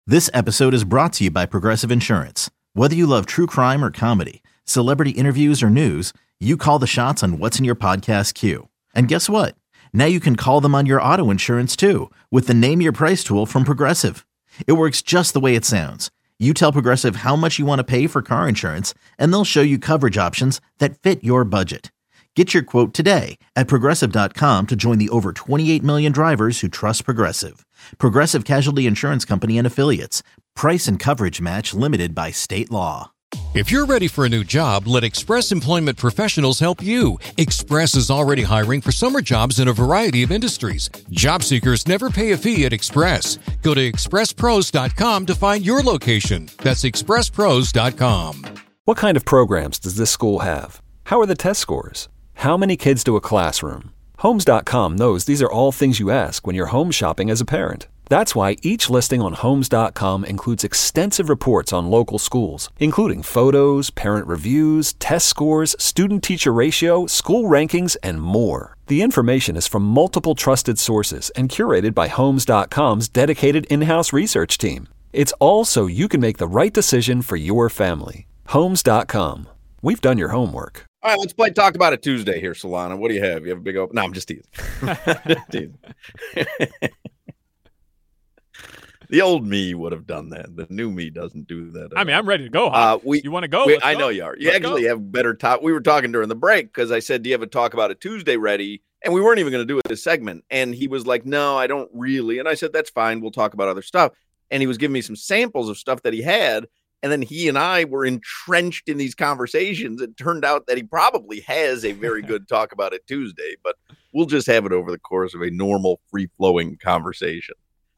This episode is brought to you by Progressive Insurance. Whether you love true crime or comedy, celebrity interviews or news, you call the shots on what's in your podcast queue. And guess what? Now you can call them on your auto insurance too with the Name Your Price tool from Progressive. It works just the way it sounds. You tell Progressive how much you want to pay for car insurance, and they'll show you coverage options that fit your budget. Get your quote today at Progressive.com to join the over 28 million drivers who trust Progressive. Progressive Casualty Insurance Company and Affiliates. Price and coverage match limited by state law. If you're ready for a new job, let Express Employment Professionals help you. Express is already hiring for summer jobs in a variety of industries. Job seekers never pay a fee at Express. Go to expresspros.com to find your location. That's expresspros.com. What kind of programs does this school have? How are the test scores? How many kids do a classroom? Homes.com knows these are all things you ask when you're home shopping as a parent. That's why each listing on Homes.com includes extensive reports on local schools, including photos, parent reviews, test scores, student-teacher ratio, school rankings, and more. The information is from multiple trusted sources and curated by Homes.com's dedicated in-house research team. It's all so you can make the right decision for your family. Homes.com. We've done your homework. All right, let's play Talk About It Tuesday here, Solana. What do you have? You have a big open? No, I'm just teasing. Just teasing. The old me would have done that. The new me doesn't do that. I mean, I'm ready to go. You want to go? I know you are. You actually have better talk. We were talking during the break because I said, do you have a Talk About It Tuesday ready? And we weren't even going to do it this segment. And he was like, no, I don't really. And I said, that's fine. We'll talk about other stuff. And he was giving me some samples of stuff that he had. And then he and I were entrenched in these conversations. It turned out that he probably has a very good Talk About It Tuesday, but we'll just have it over the course of a normal, free-flowing conversation.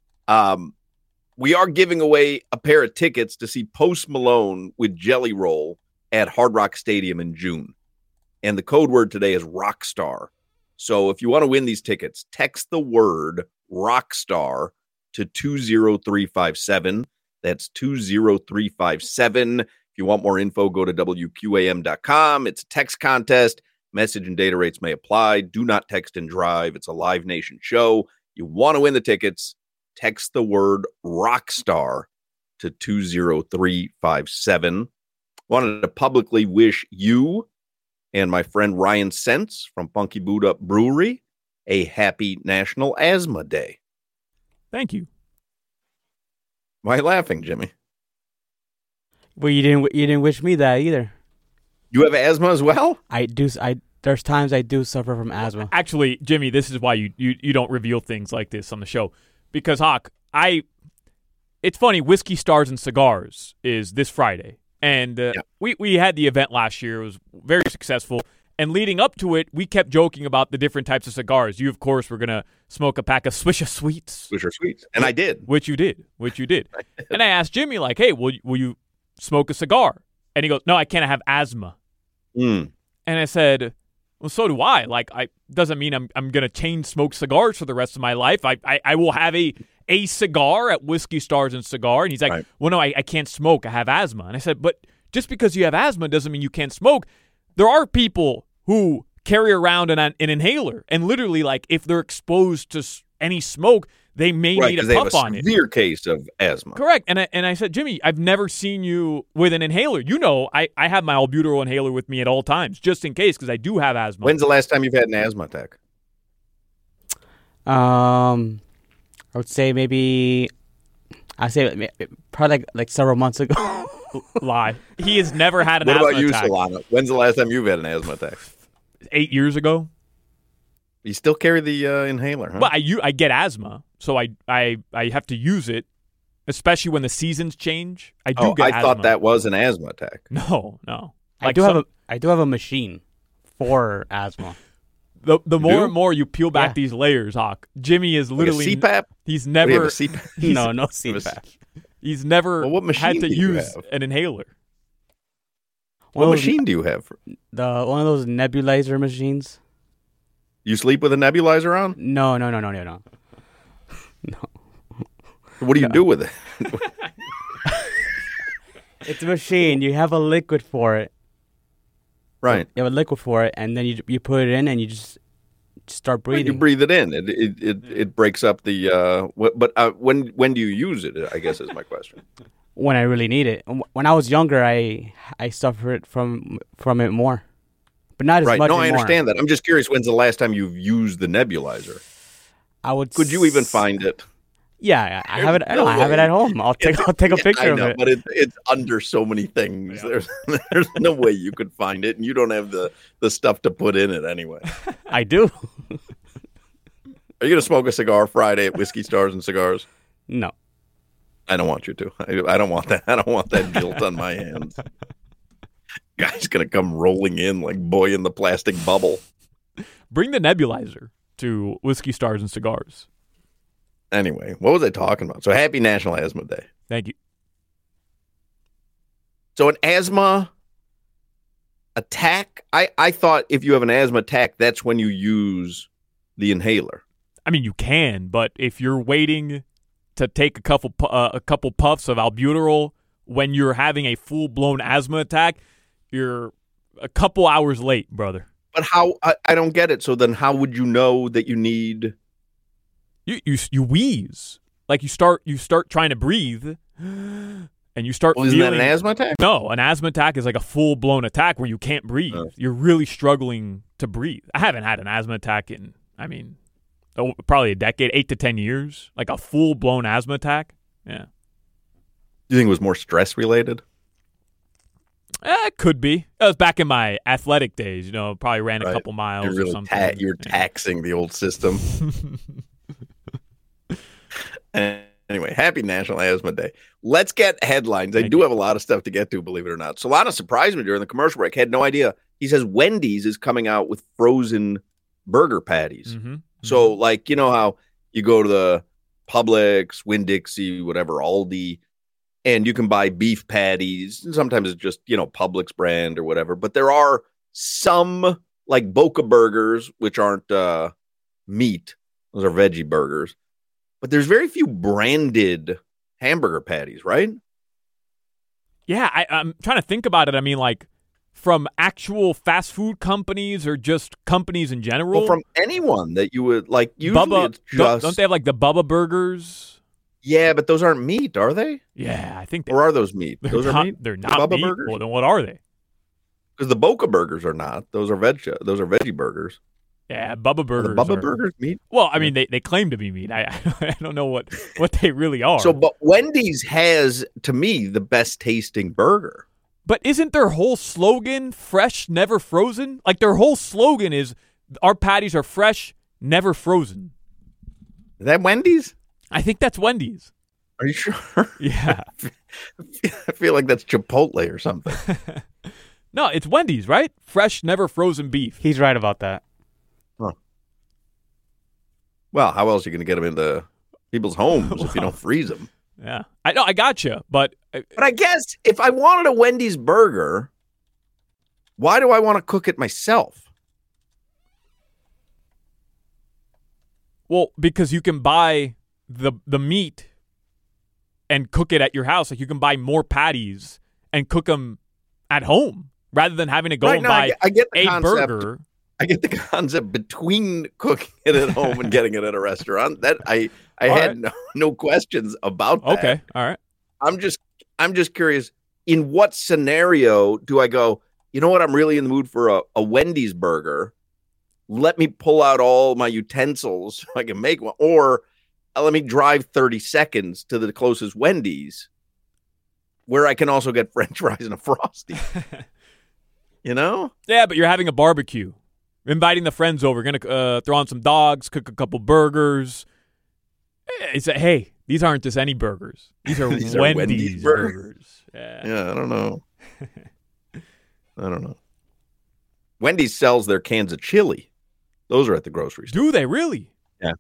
We are giving away a pair of tickets to see Post Malone with Jelly Roll at Hard Rock Stadium in June. And the code word today is Rockstar. So if you want to win these tickets, text the word Rockstar to 20357. That's 20357. If you want more info, go to WQAM.com. It's a text contest. Message and data rates may apply. Do not text and drive. It's a Live Nation show. You want to win the tickets, text the word Rockstar to 20357. Wanted to publicly wish you and my friend Ryan Sense from Funky Buddha Brewery a happy National Asthma Day. Thank you. Why are you laughing, Jimmy? Well, you didn't wish me that either. You have asthma as well? I do. There's times I do suffer from asthma. Actually, Jimmy, this is why you don't reveal things like this on the show. Because, Hawk, it's funny, Whiskey, Stars, and Cigars is this Friday. And we had the event last year. It was very successful. And leading up to it, we kept joking about the different types of cigars. You, of course, were going to smoke a pack of Swisher Sweets. Swisher Sweets. And I did. Which you did. And I asked Jimmy, like, hey, will you smoke a cigar? And he goes, no, I can't. I have asthma. And I said, well, so do I. Like, doesn't mean I'm going to chain smoke cigars for the rest of my life. I will have a cigar at Whiskey, Stars, and Cigar. And he's like, well, no, I can't smoke. I have asthma. And I said, but just because you have asthma doesn't mean you can't smoke. There are people who carry around an inhaler, and literally, like, if they're exposed to any smoke, they may need a puff on it. They have a severe case of asthma. Correct. And I said, Jimmy, I've never seen you with an inhaler. You know, I have my albuterol inhaler with me at all times, just in case, because I do have asthma. When's the last time you've had an asthma attack? I would say probably like several months ago. Lie. He has never had an asthma attack. What about you, Solana? When's the last time you've had an asthma attack? 8 years ago. You still carry the inhaler, huh? Well, I get asthma, so I have to use it, especially when the seasons change. I get asthma. I thought that was an asthma attack. No. Like I do have a machine for asthma. The more and more you peel back these layers, Hawk, Jimmy is literally like a CPAP. He's never No CPAP. He's never had to use have? an inhaler. What machine do you have? One of those nebulizer machines. You sleep with a nebulizer on? No. What do you do with it? It's a machine. You have a liquid for it. Right. You have a liquid for it, and then you put it in, and you just start When you breathing. breathe it in, it breaks up the. When do you use it? I guess is my question. When I really need it. When I was younger, I suffered from it more, but not as Right. much No, I anymore. understand that. I'm just curious. When's the last time you've used the nebulizer? Could you even find it? Yeah, I have it. No I have it way. at home. I'll take a picture I know, of it. but it's under so many things. There's no way you could find it, and you don't have the stuff to put in it anyway. I do. Are you gonna smoke a cigar Friday at Whiskey Stars and Cigars? No. I don't want you to. I don't want that. I don't want that guilt on my hands. Guy's gonna come rolling in like boy in the plastic bubble. Bring the nebulizer to Whiskey Stars and Cigars. Anyway, what was I talking about? So happy National Asthma Day. Thank you. So an asthma attack, I thought if you have an asthma attack, that's when you use the inhaler. I mean, you can, but if you're waiting to take a couple puffs of albuterol when you're having a full-blown asthma attack, you're a couple hours late, brother. But how? I don't get it. So then how would you know that you need... You wheeze. Like you start trying to breathe and you start Well, isn't feeling... that an asthma attack? No, an asthma attack is like a full-blown attack where you can't breathe. Oh. You're really struggling to breathe. I haven't had an asthma attack in, probably a decade, 8 to 10 years. Like a full-blown asthma attack. Yeah. Do you think it was more stress-related? It could be. It was back in my athletic days, probably ran a Right. couple miles You're or really something. you're taxing the old system. Anyway, happy National Asthma Day. Let's get headlines. I do have a lot of stuff to get to, believe it or not. Solana surprised me during the commercial break. Had no idea. He says Wendy's is coming out with frozen burger patties. Mm-hmm. So, like, you know how you go to the Publix, Winn-Dixie, whatever, Aldi, and you can buy beef patties. Sometimes it's just, Publix brand or whatever. But there are some, like Boca burgers, which aren't meat. Those are veggie burgers. But there's very few branded hamburger patties, right? Yeah, I'm trying to think about it. I mean, like, from actual fast food companies or just companies in general? Well, from anyone that you would, like, usually Bubba, it's just... don't they have, like, the Bubba burgers? Yeah, but those aren't meat, are they? Yeah, I think they Or are those meat? Those are meat? They're not Bubba meat. burgers? Well, then what are they? Because the Boca burgers are not. Those are veggie burgers. Yeah, Bubba burgers. Are the Bubba burgers meat? Well, I mean, they claim to be meat. I don't know what they really are. So, but Wendy's has, to me, the best tasting burger. But isn't their whole slogan fresh, never frozen? Like, their whole slogan is our patties are fresh, never frozen. Is that Wendy's? I think that's Wendy's. Are you sure? Yeah. I feel like that's Chipotle or something. No, it's Wendy's, right? Fresh, never frozen beef. He's right about that. Huh. Well, how else are you going to get them into people's homes if you don't freeze them? Yeah. I know, I gotcha, but... But I guess if I wanted a Wendy's burger, why do I want to cook it myself? Well, because you can buy the meat and cook it at your house. Like, you can buy more patties and cook them at home rather than having to go and buy I get the a concept. burger. I get the concept between cooking it at home and getting it at a restaurant. That I had no questions about that. Okay, all right. I'm just curious, in what scenario do I go, you know what, I'm really in the mood for a Wendy's burger. Let me pull out all my utensils so I can make one. Or let me drive 30 seconds to the closest Wendy's where I can also get French fries and a Frosty. You know? Yeah, but you're having a barbecue. Inviting the friends over. Going to throw on some dogs, cook a couple burgers. It's hey, these aren't just any burgers. These are These are Wendy's Wendy's burgers. burgers. Yeah. Yeah, I don't know. I don't know. Wendy's sells their cans of chili. Those are at the grocery store. Do they really? Yeah.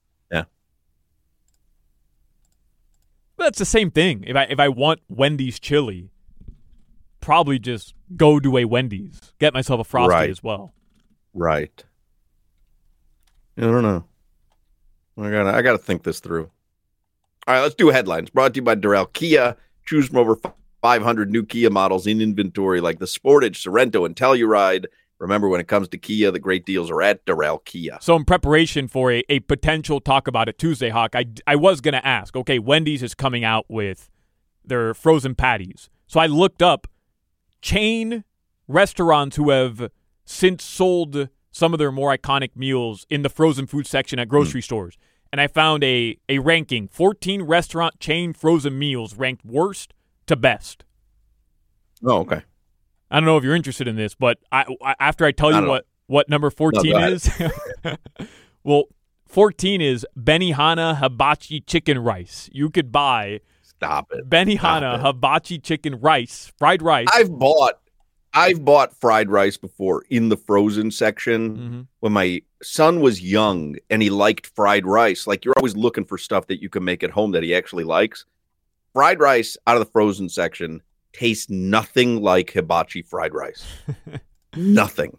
That's the same thing. If I want Wendy's chili, probably just go to a Wendy's, get myself a Frosty Right. as well. Right. I don't know. I got to think this through. All right, let's do headlines. Brought to you by Durrell Kia. Choose from over 500 new Kia models in inventory, like the Sportage, Sorento, and Telluride. Remember, when it comes to Kia, the great deals are at Doral Kia. So in preparation for a potential Talk About It Tuesday, Hawk, I was going to ask, okay, Wendy's is coming out with their frozen patties. So I looked up chain restaurants who have since sold some of their more iconic meals in the frozen food section at grocery stores. And I found a ranking, 14 restaurant chain frozen meals ranked worst to best. Oh, okay. I don't know if you're interested in this, but after I tell you what number 14 is, well, 14 is Benihana Hibachi Chicken Rice. You could buy Benihana Hibachi Chicken Rice, fried rice. I've bought fried rice before in the frozen section when my son was young and he liked fried rice. Like, you're always looking for stuff that you can make at home that he actually likes. Fried rice out of the frozen section tastes nothing like hibachi fried rice. Nothing.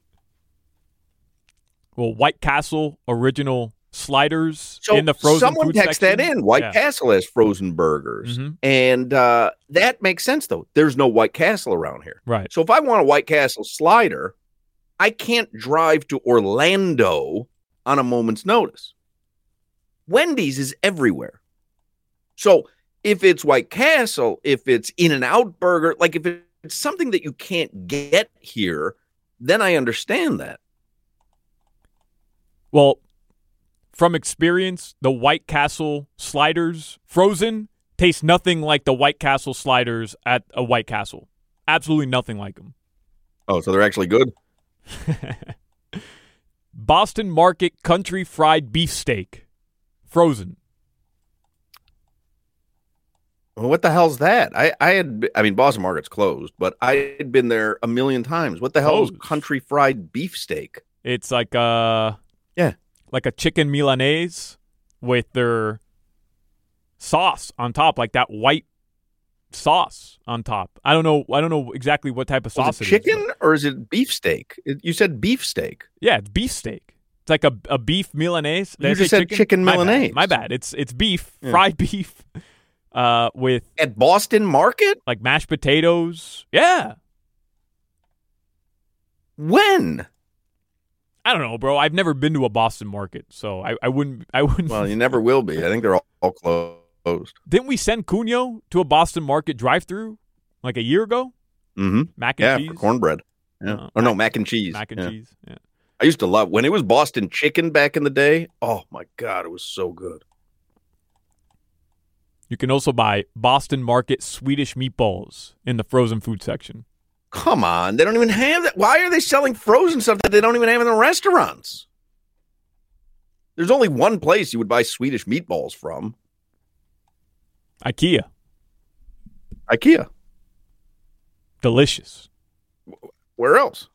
Well, White Castle original sliders in the frozen someone food text section. that in. White Castle has frozen burgers. And that makes sense, though. There's no White Castle around here. Right. So if I want a White Castle slider, I can't drive to Orlando on a moment's notice. Wendy's is everywhere. So if it's White Castle, if it's In-N-Out Burger, like if it's something that you can't get here, then I understand that. Well, from experience, the White Castle sliders frozen taste nothing like the White Castle sliders at a White Castle. Absolutely nothing like them. Oh, so they're actually good? Boston Market Country Fried Beefsteak. Frozen. Well, what the hell's that? I mean, Boston Market's closed, but I had been there a million times. What the hell is country fried beefsteak? It's like a chicken Milanese with their sauce on top, like that white sauce on top. I don't know exactly what type of sauce it is. Chicken or is it beefsteak? You said beefsteak. Yeah, it's beefsteak. It's like a beef Milanese. You just said chicken Milanese. My bad. It's beef, fried beef. With at Boston Market, like mashed potatoes. Yeah. When? I don't know, bro. I've never been to a Boston Market, so I wouldn't. Well, you never will be. I think they're all closed. Didn't we send Cunio to a Boston Market drive-through like a year ago? Mm-hmm. Mac and cheese, for cornbread. Yeah. Mac and cheese. Mac and cheese. Yeah. I used to love when it was Boston chicken back in the day. Oh my God, it was so good. You can also buy Boston Market Swedish meatballs in the frozen food section. Come on. They don't even have that. Why are they selling frozen stuff that they don't even have in the restaurants? There's only one place you would buy Swedish meatballs from. IKEA. Delicious. Where else?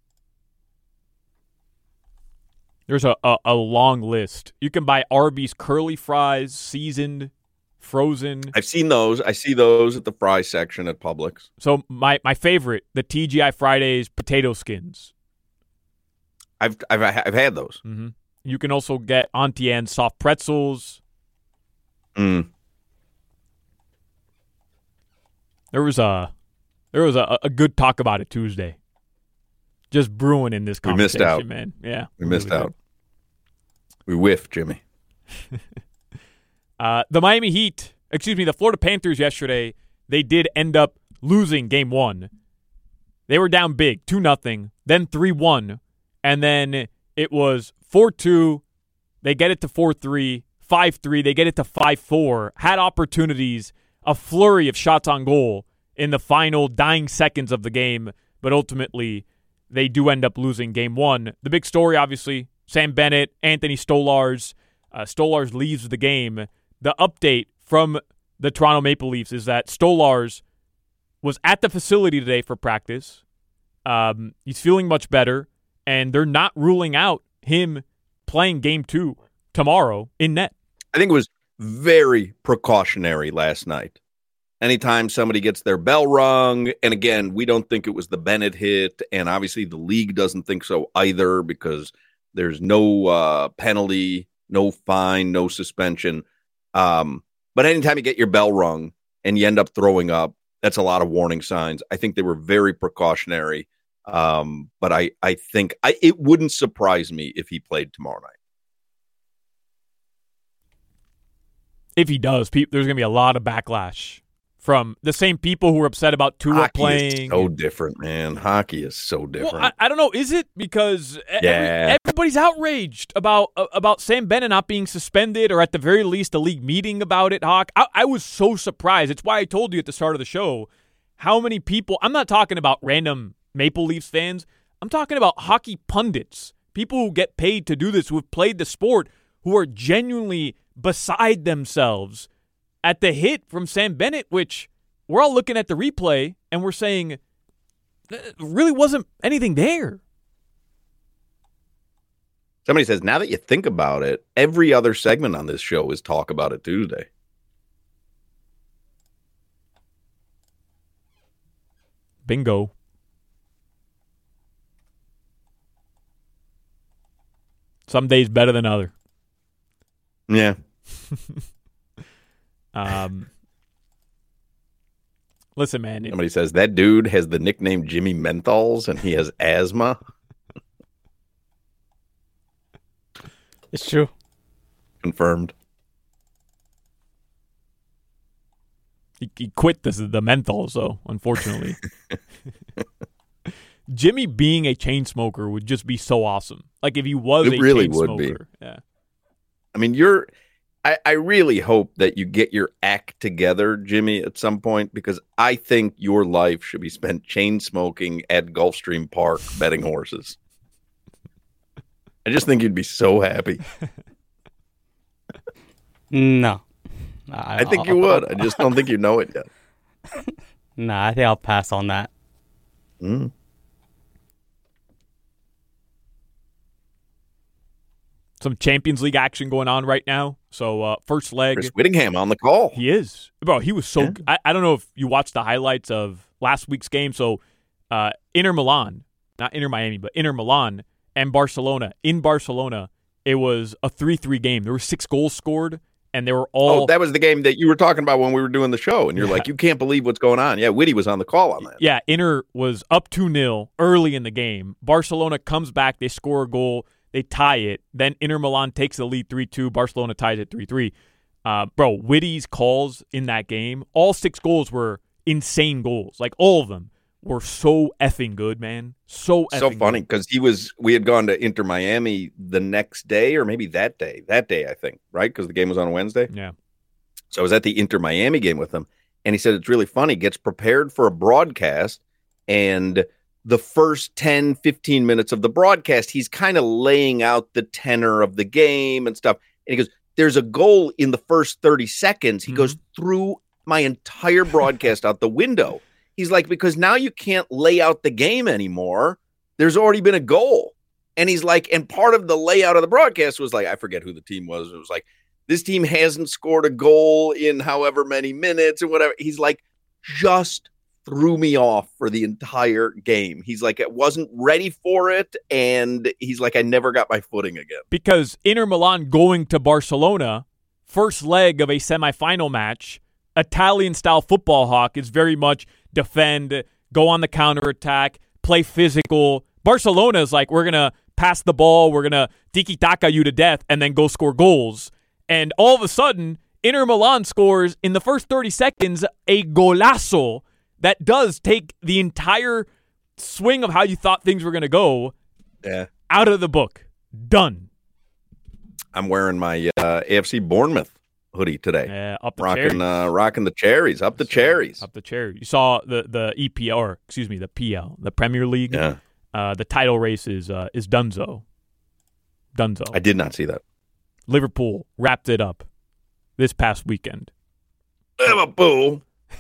There's a long list. You can buy Arby's curly fries, seasoned, frozen. I've seen those. I see those at the fry section at Publix. So my favorite, the TGI Fridays potato skins. I've had those. Mm-hmm. You can also get Auntie Anne's soft pretzels. There was a good Talk About It Tuesday. Just brewing in this conversation, we missed out, man. Yeah, we missed out. We whiffed, Jimmy. The Florida Panthers yesterday, they did end up losing game one. They were down big, 2-0, then 3-1, and then it was 4-2. They get it to 4-3, 5-3. They get it to 5-4. Had opportunities, a flurry of shots on goal in the final dying seconds of the game, but ultimately they do end up losing game one. The big story, obviously, Sam Bennett, Anthony Stolarz. Stolarz leaves the game. The update from the Toronto Maple Leafs is that Stolarz was at the facility today for practice. He's feeling much better, and they're not ruling out him playing game two tomorrow in net. I think it was very precautionary last night. Anytime somebody gets their bell rung, and again, we don't think it was the Bennett hit, and obviously the league doesn't think so either because there's no penalty, no fine, no suspension. But anytime you get your bell rung and you end up throwing up, that's a lot of warning signs. I think they were very precautionary. But I think it wouldn't surprise me if he played tomorrow night. If he does, there's going to be a lot of backlash from the same people who were upset about Tua playing. Hockey is so different, man. Hockey is so different. Well, I don't know. Is it? Because everybody's outraged about Sam Bennett not being suspended, or at the very least a league meeting about it, Hawk. I was so surprised. It's why I told you at the start of the show how many people – I'm not talking about random Maple Leafs fans. I'm talking about hockey pundits, people who get paid to do this, who have played the sport, who are genuinely beside themselves at the hit from Sam Bennett, which we're all looking at the replay and we're saying really wasn't anything there. Somebody says, now that you think about it, every other segment on this show is Talk About It Tuesday. Bingo. Some days better than other. Yeah. Listen, man. Somebody says that dude has the nickname Jimmy Menthols and he has asthma. It's true. Confirmed. He quit the menthol, so unfortunately. Jimmy being a chain smoker would just be so awesome. Like if he was a really chain would smoker. Be. Yeah. I mean, I really hope that you get your act together, Jimmy, at some point, because I think your life should be spent chain smoking at Gulfstream Park betting horses. I just think you'd be so happy. No. I think you would. I just don't think you know it yet. Nah, I think I'll pass on that. Mm. Some Champions League action going on right now. So first leg. Chris Whittingham on the call. He is. Bro, he was so yeah. I don't know if you watched the highlights of last week's game. So Inter Milan, not Inter Miami, but Inter Milan and Barcelona. In Barcelona, it was a 3-3 game. There were 6 goals scored, and they were all... Oh, that was the game that you were talking about when we were doing the show, and you're like, you can't believe what's going on. Yeah, Whitty was on the call on that. Yeah, Inter was up 2-0 early in the game. Barcelona comes back. They score a goal. They tie it. Then Inter Milan takes the lead 3-2. Barcelona ties it 3-3. Bro, Whitty's calls in that game, all 6 goals were insane goals. Like, all of them were so effing good, man. So funny, because we had gone to Inter Miami the next day, or maybe that day, I think, right? Because the game was on Wednesday. Yeah. So I was at the Inter Miami game with him, and he said it's really funny. Gets prepared for a broadcast, and the first 10, 15 minutes of the broadcast, he's kind of laying out the tenor of the game and stuff. And he goes, there's a goal in the first 30 seconds. He goes, through my entire broadcast out the window. He's like, because now you can't lay out the game anymore. There's already been a goal. And he's like, and part of the layout of the broadcast was like, I forget who the team was. It was like, this team hasn't scored a goal in however many minutes or whatever. He's like, just threw me off for the entire game. He's like, I wasn't ready for it. And he's like, I never got my footing again. Because Inter Milan going to Barcelona, first leg of a semifinal match, Italian-style football, Hawk, is very much defend, go on the counterattack, play physical. Barcelona is like, we're going to pass the ball, we're going to tiki-taka you to death, and then go score goals. And all of a sudden, Inter Milan scores in the first 30 seconds a golazo that does take the entire swing of how you thought things were going to go out of the book. Done. I'm wearing my AFC Bournemouth hoodie today. Yeah, up the rocking the cherries, up the cherries. Up the cherries. You saw the EPL, or excuse me, the PL, the Premier League. Yeah. The title race is Dunzo. I did not see that. Liverpool wrapped it up this past weekend. Liverpool.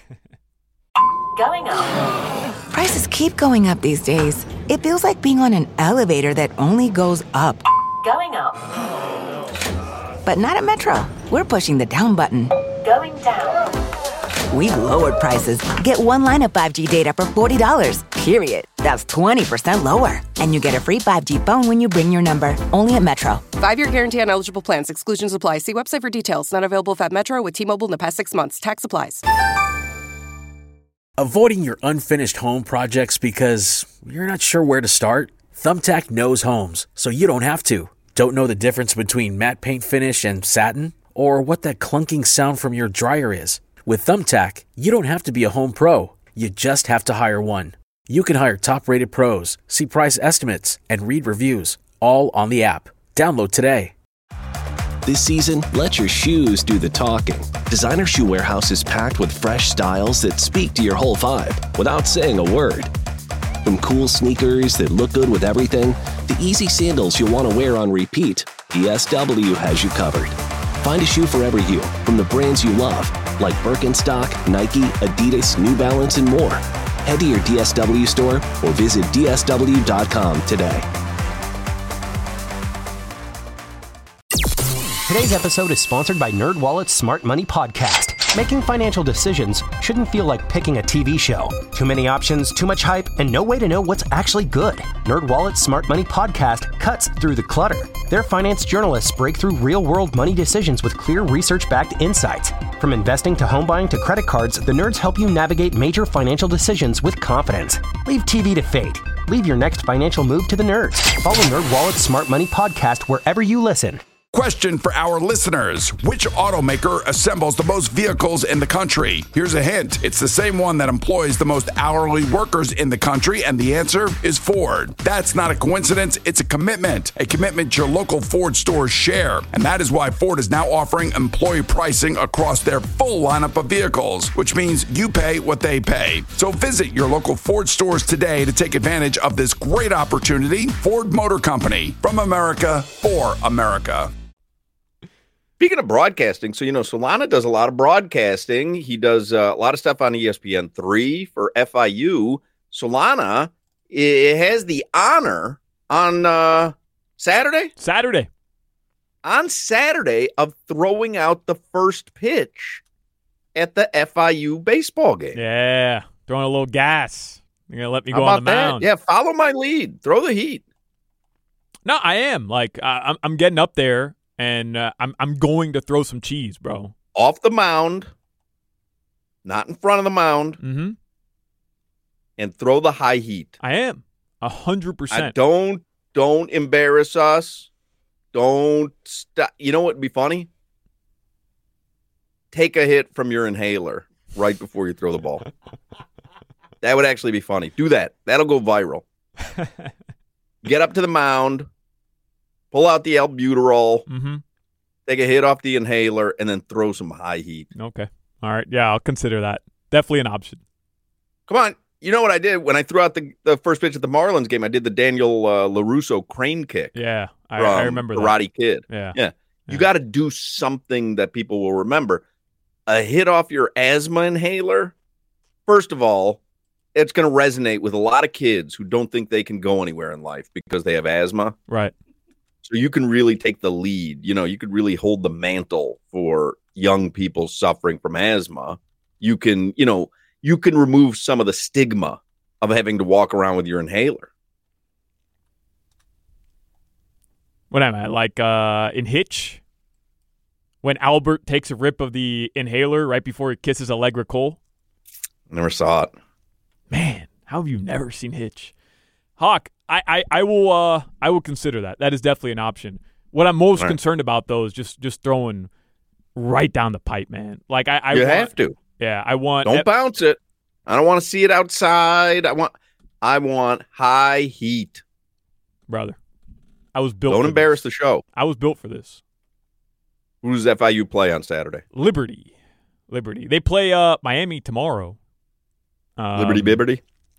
Going up. Prices keep going up these days. It feels like being on an elevator that only goes up. Going up. But not at Metro. We're pushing the down button. Going down. We've lowered prices. Get one line of 5G data for $40, period. That's 20% lower. And you get a free 5G phone when you bring your number. Only at Metro. 5-year guarantee on eligible plans. Exclusions apply. See website for details. Not available at Metro with T-Mobile in the past 6 months. Tax applies. Avoiding your unfinished home projects because you're not sure where to start? Thumbtack knows homes, so you don't have to. Don't know the difference between matte paint finish and satin? Or what that clunking sound from your dryer is? With Thumbtack, you don't have to be a home pro. You just have to hire one. You can hire top-rated pros, see price estimates, and read reviews, all on the app. Download today. This season, let your shoes do the talking. Designer Shoe Warehouse is packed with fresh styles that speak to your whole vibe without saying a word. From cool sneakers that look good with everything, to easy sandals you'll want to wear on repeat, DSW has you covered. Find a shoe for every you from the brands you love, like Birkenstock, Nike, Adidas, New Balance, and more. Head to your DSW store or visit dsw.com today. Today's episode is sponsored by NerdWallet's Smart Money Podcast. Making financial decisions shouldn't feel like picking a TV show. Too many options, too much hype, and no way to know what's actually good. NerdWallet's Smart Money Podcast cuts through the clutter. Their finance journalists break through real-world money decisions with clear research-backed insights. From investing to home buying to credit cards, the nerds help you navigate major financial decisions with confidence. Leave TV to fate. Leave your next financial move to the nerds. Follow NerdWallet's Smart Money Podcast wherever you listen. Question for our listeners. Which automaker assembles the most vehicles in the country? Here's a hint. It's the same one that employs the most hourly workers in the country, and the answer is Ford. That's not a coincidence. It's a commitment your local Ford stores share. And that is why Ford is now offering employee pricing across their full lineup of vehicles, which means you pay what they pay. So visit your local Ford stores today to take advantage of this great opportunity. Ford Motor Company, from America, for America. Speaking of broadcasting, so, Solana does a lot of broadcasting. He does a lot of stuff on ESPN3 for FIU. Solana, it has the honor on Saturday of throwing out the first pitch at the FIU baseball game. Yeah, throwing a little gas. You're going to let me go on the mound. Yeah, follow my lead. Throw the heat. No, I am. I'm getting up there. And I'm going to throw some cheese, bro. Off the mound, not in front of the mound, and throw the high heat. I am 100%. Don't embarrass us. Don't stop. You know what would be funny? Take a hit from your inhaler right before you throw the ball. That would actually be funny. Do that. That'll go viral. Get up to the mound. Pull out the albuterol, take a hit off the inhaler, and then throw some high heat. Okay. All right. Yeah, I'll consider that. Definitely an option. Come on. You know what I did when I threw out the first pitch at the Marlins game? I did the Daniel LaRusso crane kick. Yeah, I remember that. Karate Kid. Yeah. You got to do something that people will remember. A hit off your asthma inhaler, first of all, it's going to resonate with a lot of kids who don't think they can go anywhere in life because they have asthma. Right. So you can really take the lead. You could really hold the mantle for young people suffering from asthma. You can remove some of the stigma of having to walk around with your inhaler. What am I, like in Hitch? When Albert takes a rip of the inhaler right before he kisses Allegra Cole? Never saw it. Man, how have you never seen Hitch? Hawk, I will consider that. That is definitely an option. What I'm most concerned about, though, is just throwing right down the pipe, man. Like I have to. Yeah, I want. Don't bounce it. I don't want to see it outside. I want high heat, brother. I was built. Don't embarrass the show. I was built for this. Who does FIU play on Saturday? Liberty. They play Miami tomorrow. Liberty Bibberty.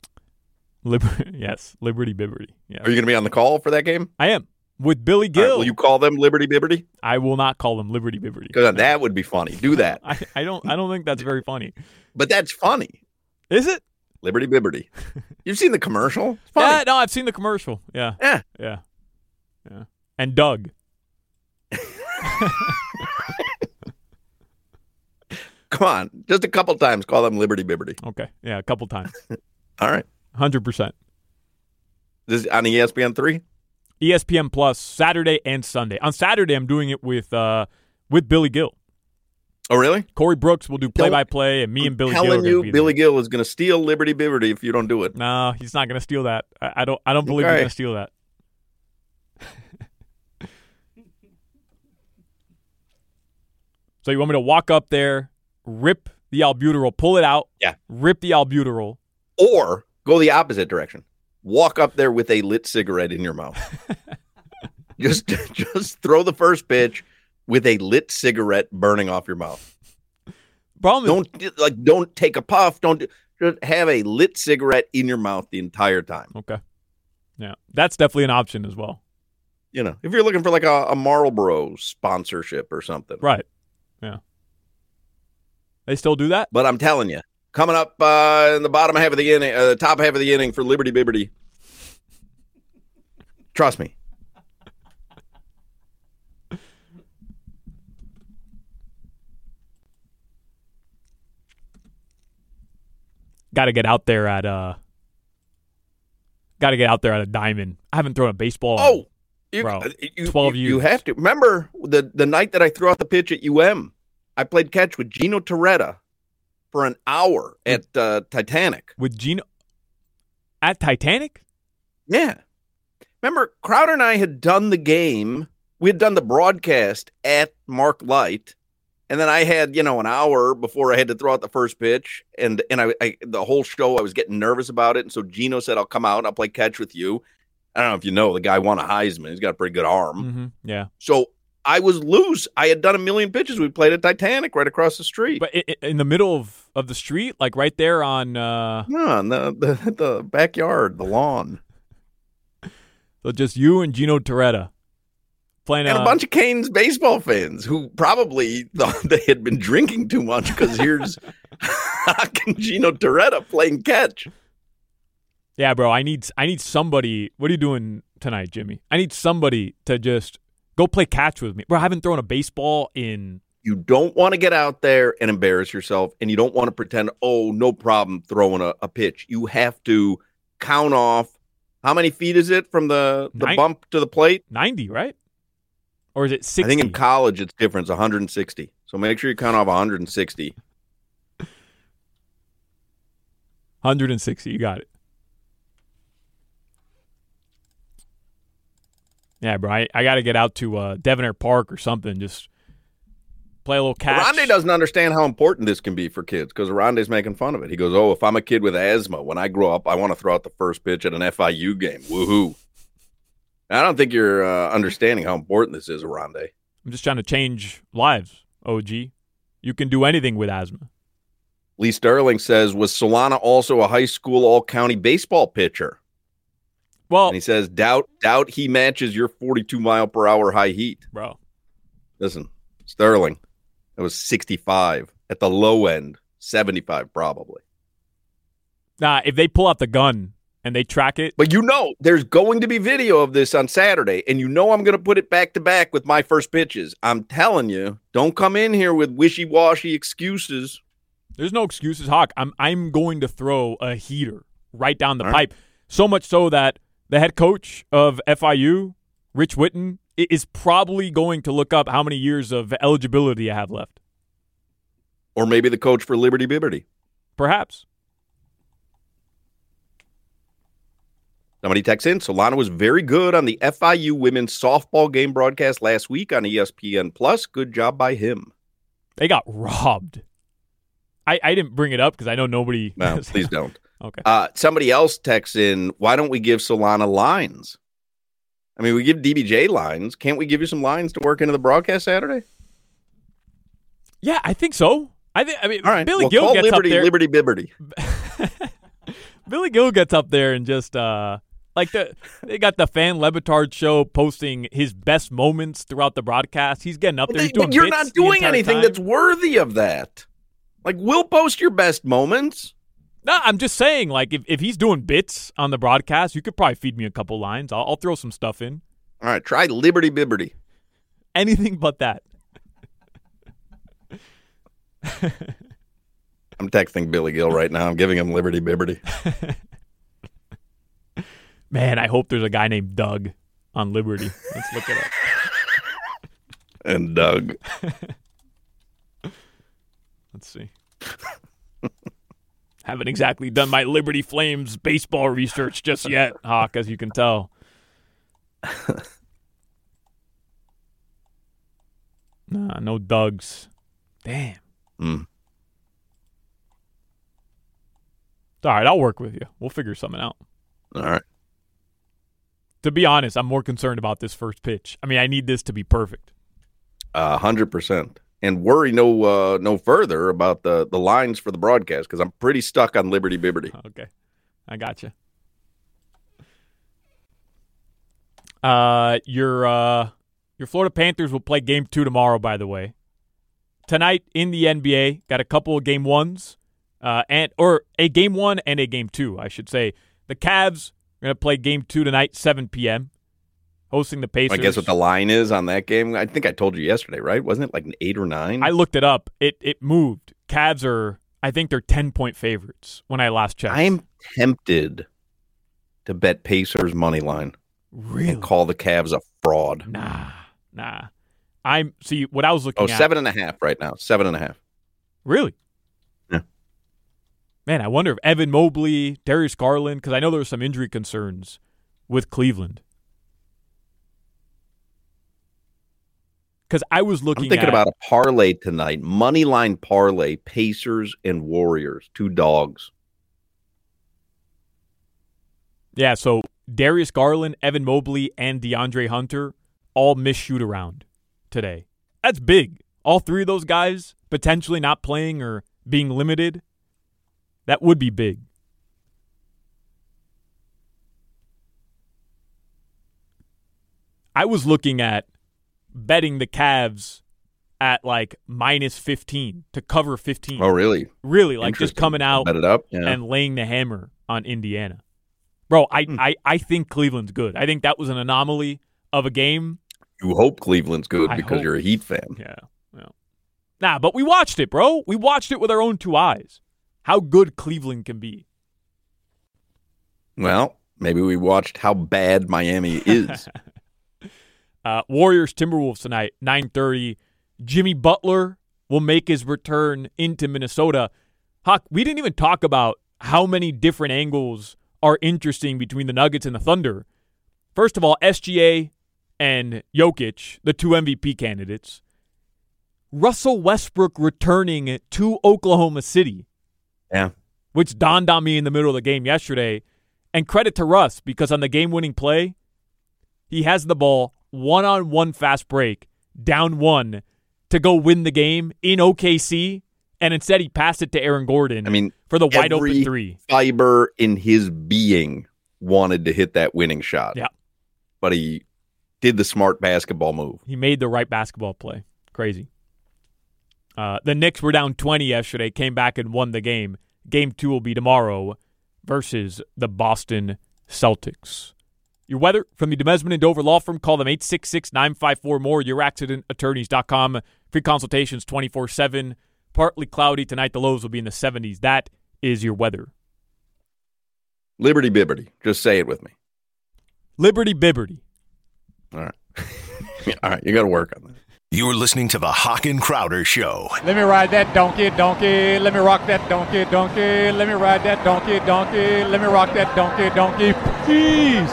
Yes, Liberty Bibberty. Yes. Are you going to be on the call for that game? I am, with Billy Gill. Right, will you call them Liberty Bibberty? I will not call them Liberty Bibberty. Because that would be funny. Do that. I don't think that's very funny. But that's funny. Is it? Liberty Bibberty. You've seen the commercial? It's funny. Yeah, no, I've seen the commercial. Yeah. And Doug. Come on. Just a couple times call them Liberty Bibberty. Okay. Yeah, a couple times. All right. 100%. This is on ESPN3? ESPN Plus, Saturday and Sunday. On Saturday, I'm doing it with Billy Gill. Oh, really? Corey Brooks will do play-by-play, and me and Billy Gill are telling gonna you, be Billy there. Gill is going to steal Liberty Bibberty if you don't do it. No, he's not going to steal that. I don't believe he's going to steal that. So you want me to walk up there, rip the albuterol, pull it out, rip the albuterol. Or go the opposite direction. Walk up there with a lit cigarette in your mouth. just throw the first pitch with a lit cigarette burning off your mouth. Don't take a puff. Just have a lit cigarette in your mouth the entire time. Okay. Yeah, that's definitely an option as well. You know, if you're looking for like a Marlboro sponsorship or something. Right. Yeah. They still do that? But I'm telling you, coming up in the bottom half of the inning, top half of the inning for Liberty Bibberty. Trust me. Got to get out there at a diamond. I haven't thrown a baseball. In, 12 years. You have to remember the night that I threw out the pitch at UM. I played catch with Gino Torretta for an hour at Titanic. With Gino at Titanic? Yeah. Remember, Crowder and I had done the game. We had done the broadcast at Mark Light. And then I had, an hour before I had to throw out the first pitch. And I the whole show, I was getting nervous about it. And so Gino said, I'll come out and I'll play catch with you. I don't know if you know, the guy won a Heisman. He's got a pretty good arm. Mm-hmm. Yeah. So I was loose. I had done a million pitches. We played at Titanic right across the street. But in the middle of the street, like right there on... No, in the backyard, the lawn. So just you and Gino Torretta. Playing and a bunch of Canes baseball fans who probably thought they had been drinking too much because here's Gino Torretta playing catch. Yeah, bro, I need somebody. What are you doing tonight, Jimmy? I need somebody to just go play catch with me. Bro, I haven't thrown a baseball in... You don't want to get out there and embarrass yourself, and you don't want to pretend, no problem throwing a pitch. You have to count off. How many feet is it from the bump to the plate? 90, right? Or is it 60? I think in college it's different. It's 160. So make sure you count off 160. 160, you got it. Yeah, bro, I got to get out to Devonair Park or something. Just play a little catch. Aronde doesn't understand how important this can be for kids because Aronde's making fun of it. He goes, if I'm a kid with asthma, when I grow up, I want to throw out the first pitch at an FIU game. Woohoo. I don't think you're understanding how important this is, Aronde. I'm just trying to change lives, OG. You can do anything with asthma. Lee Sterling says, was Solana also a high school all-county baseball pitcher? Well, and he says, doubt he matches your 42-mile-per-hour high heat. Bro. Listen, Sterling, that was 65. At the low end, 75 probably. Nah, if they pull out the gun and they track it. But there's going to be video of this on Saturday, and I'm going to put it back-to-back with my first pitches. I'm telling you, don't come in here with wishy-washy excuses. There's no excuses, Hawk. I'm going to throw a heater right down the pipe. So much so that the head coach of FIU, Rich Witten, is probably going to look up how many years of eligibility I have left. Or maybe the coach for Liberty Bibberty. Perhaps. Somebody texts in, Solana was very good on the FIU women's softball game broadcast last week on ESPN+. Good job by him. They got robbed. I didn't bring it up because I know nobody... No, please don't. Okay. Somebody else texts in, why don't we give Solana lines? I mean, we give DBJ lines. Can't we give you some lines to work into the broadcast Saturday? Yeah, I think so. I mean, all right. Billy Gill gets Liberty, up there. Liberty Bibberty. Billy Gill gets up there and just they got the Fan Lebitard show posting his best moments throughout the broadcast. He's getting up there. He's doing but you're bits not doing anything time. that's worthy of that. Like, we'll post your best moments. No, I'm just saying, like, if he's doing bits on the broadcast, you could probably feed me a couple lines. I'll throw some stuff in. All right, try Liberty Bibberty. Anything but that. I'm texting Billy Gill right now. I'm giving him Liberty Bibberty. Man, I hope there's a guy named Doug on Liberty. Let's look it up. And Doug. Let's see. Haven't exactly done my Liberty Flames baseball research just yet, Hawk, as you can tell. Nah, no Dougs. Damn. Mm. All right, I'll work with you. We'll figure something out. All right. To be honest, I'm more concerned about this first pitch. I mean, I need this to be perfect. 100%. And worry no further about the lines for the broadcast because I'm pretty stuck on Liberty Bibberty. Okay. I got you. Your Florida Panthers will play Game 2 tomorrow, by the way. Tonight in the NBA, got a couple of Game 1s, or a Game 1 and a Game 2, I should say. The Cavs are going to play Game 2 tonight, 7 p.m., hosting the Pacers. I guess what the line is on that game, I think I told you yesterday, right? Wasn't it like an 8 or 9? I looked it up. It moved. Cavs are, I think they're 10-point favorites when I last checked. I'm tempted to bet Pacers money line. Really? And call the Cavs a fraud. Nah. See, what I was looking at. 7.5 right now. 7.5. Really? Yeah. Man, I wonder if Evan Mobley, Darius Garland, because I know there were some injury concerns with Cleveland. Because I was looking I'm thinking about a parlay tonight. Money line parlay, Pacers and Warriors. 2 dogs. Yeah, so Darius Garland, Evan Mobley, and DeAndre Hunter all miss shoot-around today. That's big. All 3 of those guys potentially not playing or being limited. That would be big. I was looking at betting the Cavs at like minus 15 to cover 15. Oh, really? Really, like just coming out Bet it up. Yeah. and laying the hammer on Indiana. Bro, I think Cleveland's good. I think that was an anomaly of a game. You hope Cleveland's good because you're a Heat fan. Yeah. Well. Nah, but we watched it, bro. We watched it with our own 2 eyes. How good Cleveland can be. Well, maybe we watched how bad Miami is. Warriors Timberwolves tonight, 9:30. Jimmy Butler will make his return into Minnesota. Huck, we didn't even talk about how many different angles are interesting between the Nuggets and the Thunder. First of all, SGA and Jokic, the 2 MVP candidates. Russell Westbrook returning to Oklahoma City. Yeah. Which dawned on me in the middle of the game yesterday. And credit to Russ, because on the game-winning play, he has the ball one-on-one fast break, down 1, to go win the game in OKC, and instead he passed it to Aaron Gordon for the wide-open 3. Fiber in his being wanted to hit that winning shot. Yeah. But he did the smart basketball move. He made the right basketball play. Crazy. The Knicks were down 20 yesterday, came back and won the game. Game 2 will be tomorrow versus the Boston Celtics. Your weather from the Demesman and Dover Law Firm. Call them 866-954-MORE. YourAccidentAttorneys.com. Free consultations 24/7. Partly cloudy tonight. The lows will be in the 70s. That is your weather. Liberty Bibberty. Just say it with me. Liberty Bibberty. All right. All right. You got to work on that. You're listening to the Hawk and Crowder Show. Let me ride that donkey. Let me rock that donkey. Let me ride that donkey. Let me rock that donkey. Please.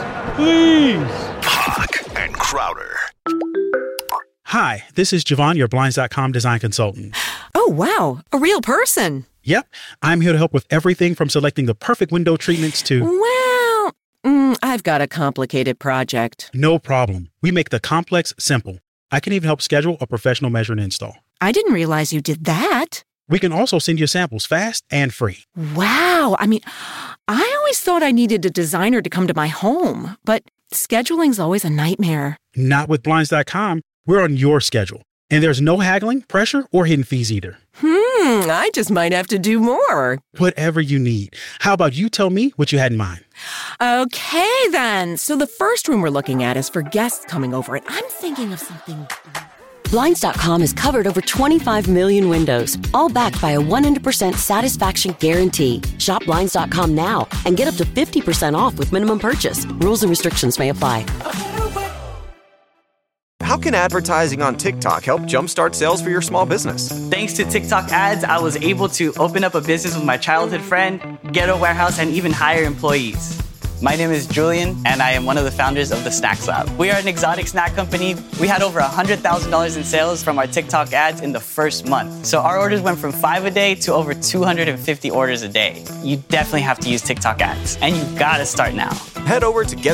Hawk and Crowder. Hi, this is Javon, your Blinds.com design consultant. Oh, wow. A real person. Yep. I'm here to help with everything from selecting the perfect window treatments to... Well, I've got a complicated project. No problem. We make the complex simple. I can even help schedule a professional measure and install. I didn't realize you did that. We can also send you samples fast and free. Wow. I always thought I needed a designer to come to my home, but scheduling's always a nightmare. Not with Blinds.com. We're on your schedule. And there's no haggling, pressure, or hidden fees either. I just might have to do more. Whatever you need. How about you tell me what you had in mind? Okay, then. So the first room we're looking at is for guests coming over, and I'm thinking of something... Blinds.com has covered over 25 million windows, all backed by a 100% satisfaction guarantee. Shop Blinds.com now and get up to 50% off with minimum purchase. Rules and restrictions may apply. How can advertising on TikTok help jumpstart sales for your small business? Thanks to TikTok ads, I was able to open up a business with my childhood friend, get a warehouse, and even hire employees. My name is Julian, and I am one of the founders of the Snacks Lab. We are an exotic snack company. We had over $100,000 in sales from our TikTok ads in the first month. So our orders went from 5 a day to over 250 orders a day. You definitely have to use TikTok ads, and you gotta start now. Head over to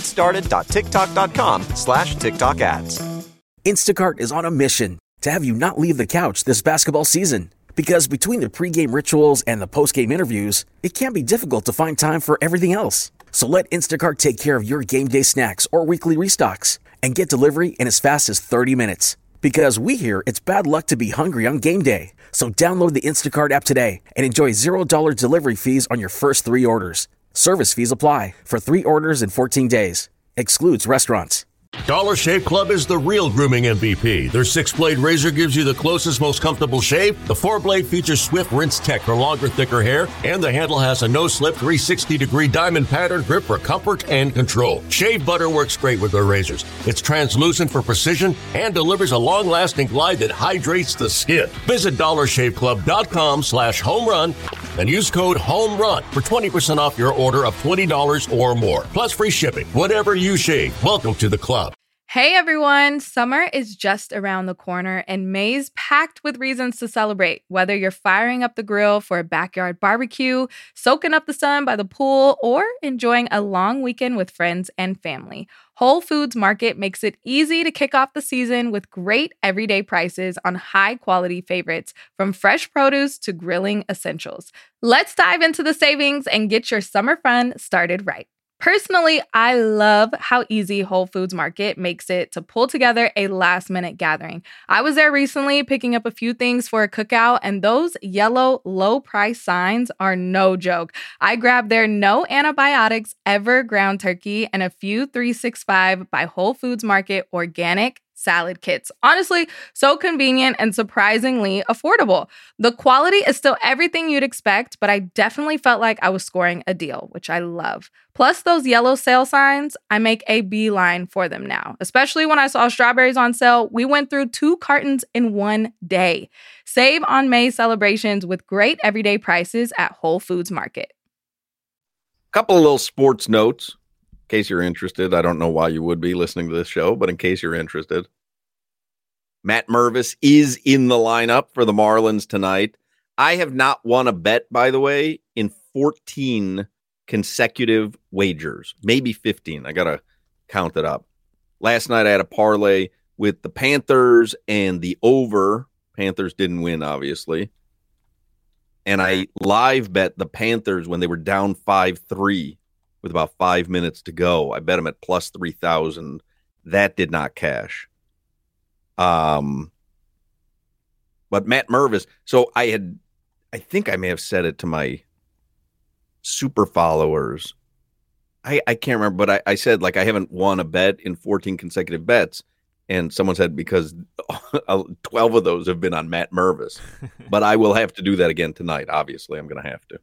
getstarted.tiktok.com/TikTok ads. Instacart is on a mission to have you not leave the couch this basketball season. Because between the pregame rituals and the postgame interviews, it can be difficult to find time for everything else. So let Instacart take care of your game day snacks or weekly restocks and get delivery in as fast as 30 minutes. Because we hear it's bad luck to be hungry on game day. So download the Instacart app today and enjoy $0 delivery fees on your first 3 orders. Service fees apply for 3 orders in 14 days. Excludes restaurants. Dollar Shave Club is the real grooming MVP. Their 6-blade razor gives you the closest, most comfortable shave. The 4-blade features swift rinse tech for longer, thicker hair, and the handle has a no-slip 360-degree diamond pattern grip for comfort and control. Shave butter works great with their razors. It's translucent for precision and delivers a long-lasting glide that hydrates the skin. Visit dollarshaveclub.com/homerun and use code HOMERUN for 20% off your order of $20 or more. Plus free shipping. Whatever you shave, welcome to the club. Hey everyone, summer is just around the corner and May's packed with reasons to celebrate. Whether you're firing up the grill for a backyard barbecue, soaking up the sun by the pool, or enjoying a long weekend with friends and family, Whole Foods Market makes it easy to kick off the season with great everyday prices on high-quality favorites, from fresh produce to grilling essentials. Let's dive into the savings and get your summer fun started right. Personally, I love how easy Whole Foods Market makes it to pull together a last-minute gathering. I was there recently picking up a few things for a cookout, and those yellow low-price signs are no joke. I grabbed their no antibiotics ever ground turkey and a few 365 by Whole Foods Market organic salad kits. Honestly, so convenient and surprisingly affordable. The quality is still everything you'd expect, but I definitely felt like I was scoring a deal, which I love. Plus those yellow sale signs, I make a beeline for them now. Especially when I saw strawberries on sale, we went through 2 cartons in one day. Save on May celebrations with great everyday prices at Whole Foods Market. Couple of little sports notes. In case you're interested, I don't know why you would be listening to this show, but in case you're interested, Matt Mervis is in the lineup for the Marlins tonight. I have not won a bet, by the way, in 14 consecutive wagers, maybe 15. I got to count it up. Last night I had a parlay with the Panthers and the over. Panthers didn't win, obviously. And I live bet the Panthers when they were down 5-3. With about 5 minutes to go. I bet him at plus 3,000. That did not cash. But Matt Mervis, so I think I may have said it to my super followers. I can't remember, but I said, like, I haven't won a bet in 14 consecutive bets. And someone said because 12 of those have been on Matt Mervis. But I will have to do that again tonight. Obviously, I'm going to have to.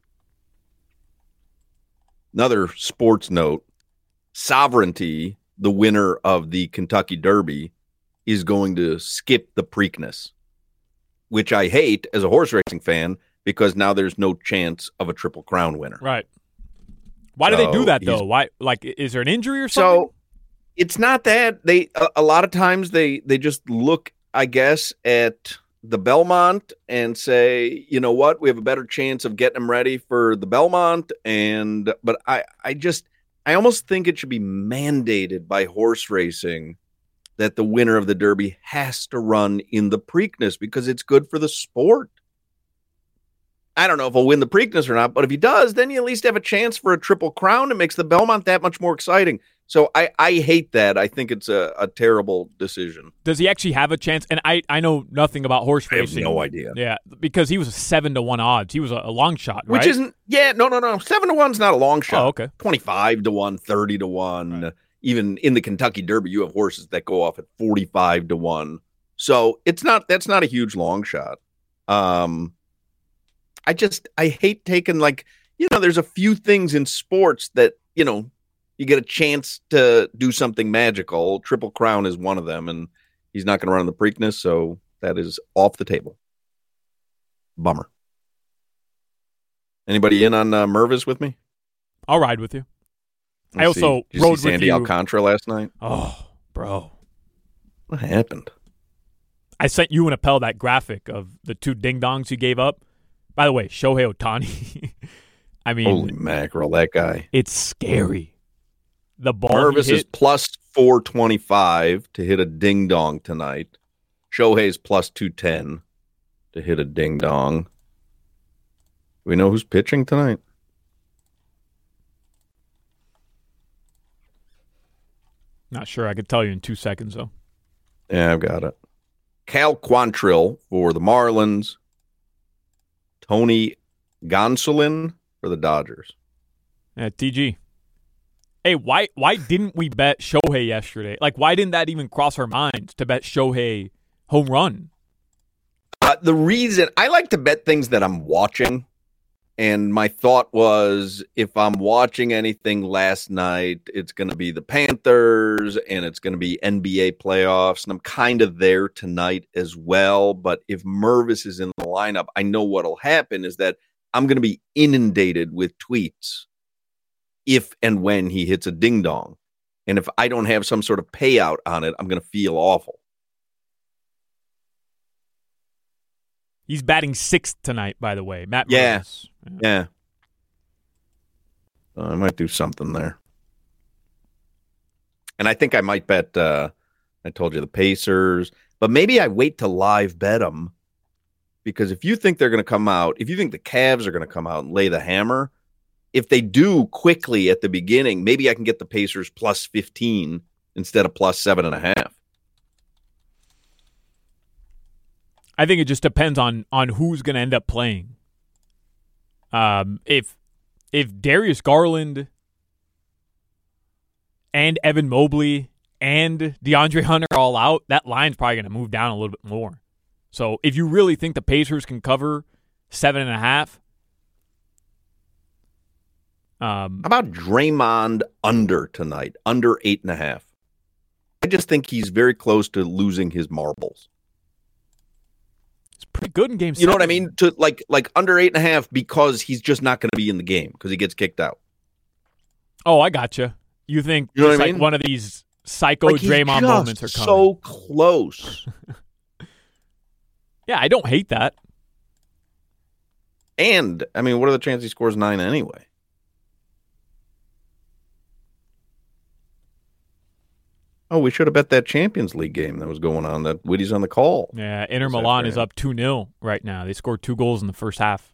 Another sports note, Sovereignty, the winner of the Kentucky Derby, is going to skip the Preakness, which I hate as a horse racing fan because now there's no chance of a Triple Crown winner. Right. Why do they do that, though? Why? Like, is there an injury or something? So it's not that. They a lot of times they just look, I guess, at the Belmont and say, you know what, we have a better chance of getting them ready for the Belmont. But I almost think it should be mandated by horse racing that the winner of the Derby has to run in the Preakness because it's good for the sport. I don't know if he'll win the Preakness or not, but if he does, then you at least have a chance for a Triple Crown. It makes the Belmont that much more exciting. So I hate that. I think it's a terrible decision. Does he actually have a chance? And I know nothing about horse racing. I have no idea. Yeah, because he was 7-1 odds. He was a long shot, right? Which isn't, yeah, no. 7-1's not a long shot. Oh, okay. 25-1, 30-1. Right. Even in the Kentucky Derby, you have horses that go off at 45-1. So that's not a huge long shot. I hate taking, like, there's a few things in sports that, you get a chance to do something magical. Triple Crown is one of them. And, He's not going to run in the Preakness, so that is off the table. Bummer. Anybody in on Mervis with me? I'll ride with you. I also rode rode with Sandy you. Alcantara last night. Oh, bro. What happened? I sent you and Appel that graphic of the 2 ding-dongs you gave up. By the way, Shohei Ohtani. I mean, holy mackerel, that guy. It's scary. The ball Mervis is plus 425 to hit a ding-dong tonight. Shohei's plus 210 to hit a ding-dong. Do we know who's pitching tonight? Not sure. I could tell you in 2 seconds, though. Yeah, I've got it. Cal Quantrill for the Marlins. Tony Gonsolin for the Dodgers. Yeah, TG. Hey, why didn't we bet Shohei yesterday? Like, why didn't that even cross our minds to bet Shohei home run? The reason I like to bet things that I'm watching. And my thought was, if I'm watching anything last night, it's going to be the Panthers and it's going to be NBA playoffs. And I'm kind of there tonight as well. But if Mervis is in the lineup, I know what'll happen is that I'm going to be inundated with tweets if and when he hits a ding dong. And if I don't have some sort of payout on it, I'm going to feel awful. He's batting 6th tonight, by the way. Matt Yeah. Mervis. Yeah. I might do something there. And I think I might bet, I told you, the Pacers. But maybe I wait to live bet them. Because if you think they're going to come out, if you think the Cavs are going to come out and lay the hammer, if they do quickly at the beginning, maybe I can get the Pacers plus 15 instead of plus 7.5. I think it just depends on who's going to end up playing. If Darius Garland and Evan Mobley and DeAndre Hunter are all out, that line's probably going to move down a little bit more. So if you really think the Pacers can cover 7.5, how about Draymond under tonight, under 8.5? I just think he's very close to losing his marbles. Pretty good in game 7. You know what I mean? To like under 8.5 because he's just not going to be in the game because he gets kicked out. Oh, I gotcha. You think you know just what I like mean? one of these psycho Draymond moments are coming. So close. Yeah, I don't hate that. And I mean, what are the chances he scores 9 anyway? Oh, we should have bet that Champions League game that was going on. That Witty's on the call. Yeah, Inter Milan is up 2-0 right now. They scored 2 goals in the first half.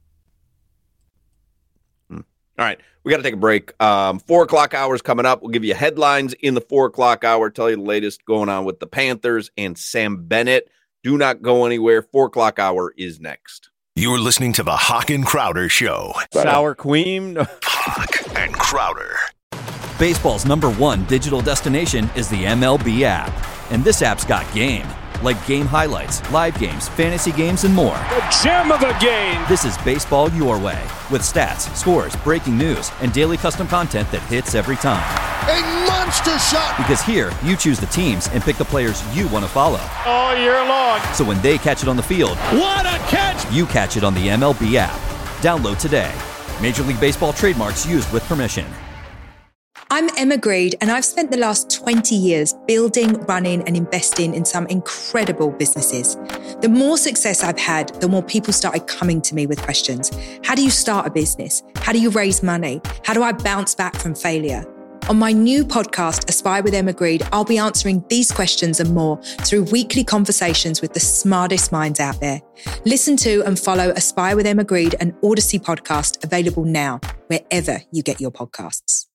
All right, we got to take a break. 4 o'clock hour is coming up. We'll give you headlines in the 4 o'clock hour, tell you the latest going on with the Panthers and Sam Bennett. Do not go anywhere. 4 o'clock hour is next. You're listening to the Hawk and Crowder Show. Sour Queen. Hawk and Crowder. Baseball's #1 digital destination is the MLB app. And this app's got game. Like game highlights, live games, fantasy games, and more. The gem of a game! This is baseball your way. With stats, scores, breaking news, and daily custom content that hits every time. A monster shot! Because here, you choose the teams and pick the players you want to follow. All year long. So when they catch it on the field, what a catch! You catch it on the MLB app. Download today. Major League Baseball trademarks used with permission. I'm Emma Greed, and I've spent the last 20 years building, running, and investing in some incredible businesses. The more success I've had, the more people started coming to me with questions. How do you start a business? How do you raise money? How do I bounce back from failure? On my new podcast, Aspire with Emma Greed, I'll be answering these questions and more through weekly conversations with the smartest minds out there. Listen to and follow Aspire with Emma Greed, an Odyssey podcast available now, wherever you get your podcasts.